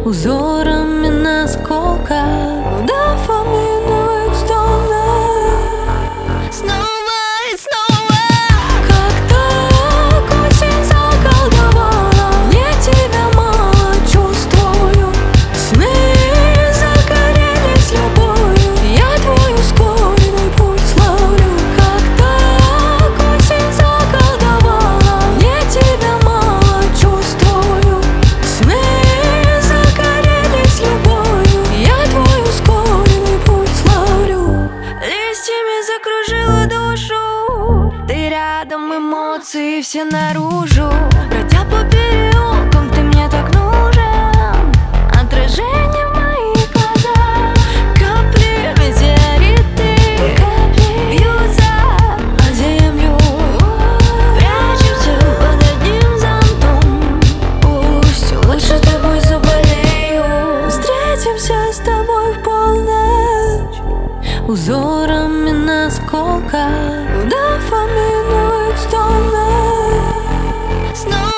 узорами наскока дофаминовых стонов. Снова и снова, как так осень заколдовала. Мне тебя мало чувствую, сны загорелись любовью. Я твой ускоренный путь ловлю. Как так осень заколдовала. Мне тебя мало чувствую, сны загорелись любовью. Я твой ускоренный путь ловлю. Листьями закружила душу, ты рядом, эмоции все наружу. Бродя по переулкам, ты мне так нужен. Отражение в моих глазах, капли метеориты бьются о землю. Прячемся под одним зонтом, пусть лучше с тобой заболею. Встретимся с тобой в полночь, узорами наскока дофаминовых стонов. Снова